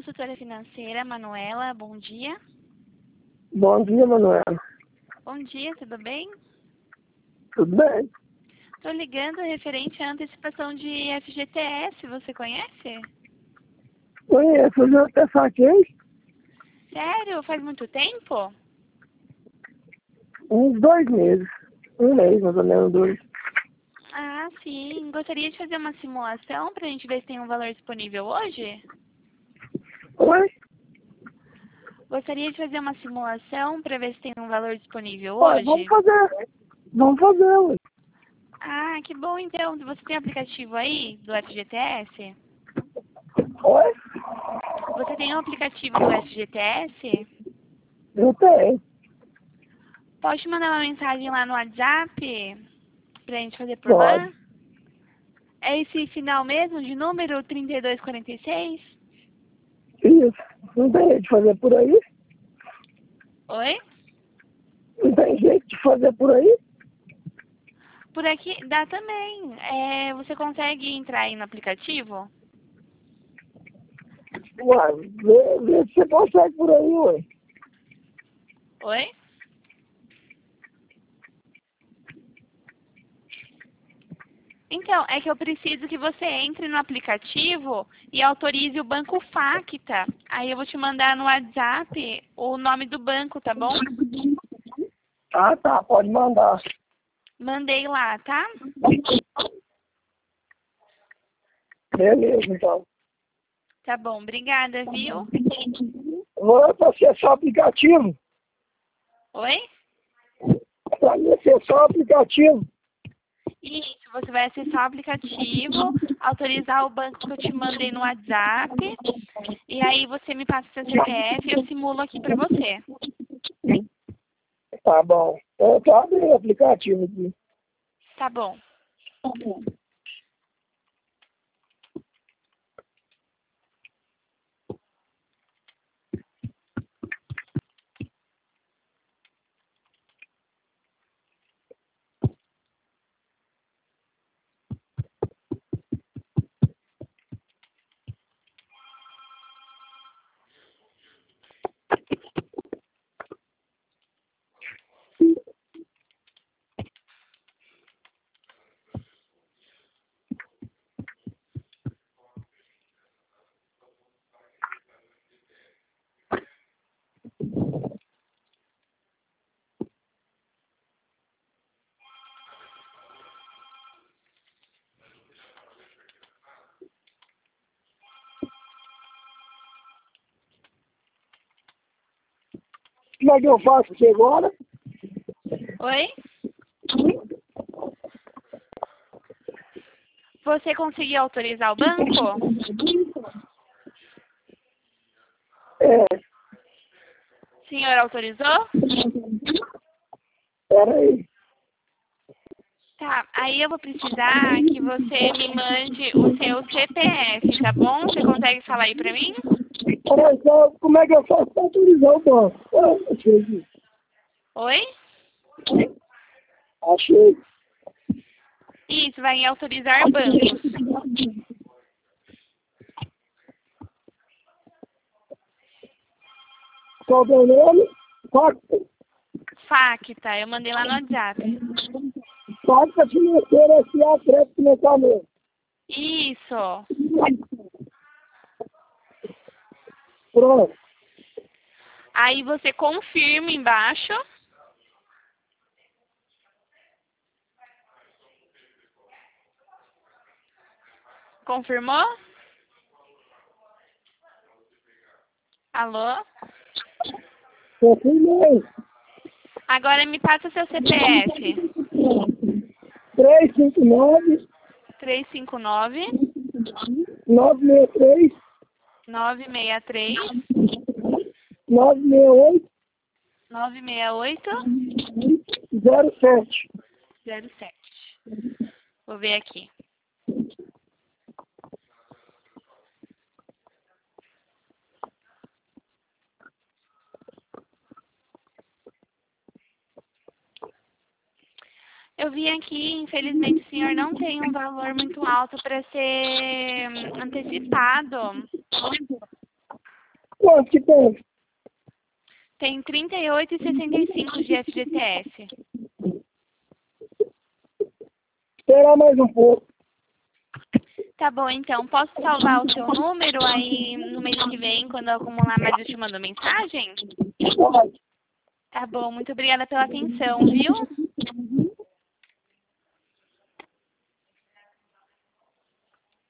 consultora financeira, Manuela. Bom dia. Bom dia, Manuela. Bom dia, tudo bem? Tudo bem? Estou ligando referente à antecipação de FGTS. Você conhece? Conheço, eu já até saquei Sério? Faz muito tempo? uns 2 meses. Um mês, mais ou menos, 2. Ah, sim. Gostaria de fazer uma simulação para a gente ver se tem um valor disponível hoje? Oi? Gostaria de fazer uma simulação para ver se tem um valor disponível Ó, hoje? vamos fazer. Vamos fazer, ué. Ah, que bom então. Você tem aplicativo aí do FGTS? Oi? Você tem um aplicativo do FGTS? Eu tenho. Pode mandar uma mensagem lá no WhatsApp pra gente fazer por Pode. lá? É esse final mesmo de número 3246? Isso. Não tem jeito de fazer por aí? Oi? Não tem jeito de fazer por aí? Por aqui dá também. Você consegue entrar aí no aplicativo? Ué, vê se você consegue por aí, ué. Oi? Então, é que eu preciso que você entre no aplicativo e autorize o Banco Facta. Aí eu vou te mandar no WhatsApp o nome do banco, tá bom? Ah, tá. Pode mandar. Mandei lá, tá? Beleza, então. Tá bom, obrigada, viu? Vou acessar o aplicativo. Oi? Para mim, acessar o aplicativo. Isso, você vai acessar o aplicativo, autorizar o banco que eu te mandei no WhatsApp, e aí você me passa seu CPF e eu simulo aqui pra você. Tá bom. Eu tô abrindo o aplicativo aqui. Tá bom. Como é que eu faço aqui agora? Oi? Você conseguiu autorizar o banco? É, O senhor autorizou? peraí. Tá, aí eu vou precisar que você me mande o seu CPF, tá bom? Você consegue falar aí pra mim? Peraí, como é que eu faço para autorizar o banco? Ah, achei aqui. Oi? Achei. Isso, vai em autorizar bancos. Qual é o nome? Facta, eu mandei lá no WhatsApp. Facta financeira S.A. Crédito Financiamento. Isso. Pronto. Aí você confirma embaixo. Confirmou? Alô? Confirmei. Agora me passa seu CPF. 359 359 963 963 968 968 07. 07. Vou ver aqui. Eu vi aqui, infelizmente o senhor não tem um valor muito alto para ser antecipado. Quanto que tem? Tem 38,65 de FGTS. Esperar mais um pouco. Tá bom, então. Posso salvar o seu número aí no mês que vem, quando eu acumular mais, eu te mando mensagem? Pode. Tá bom, muito obrigada pela atenção, viu?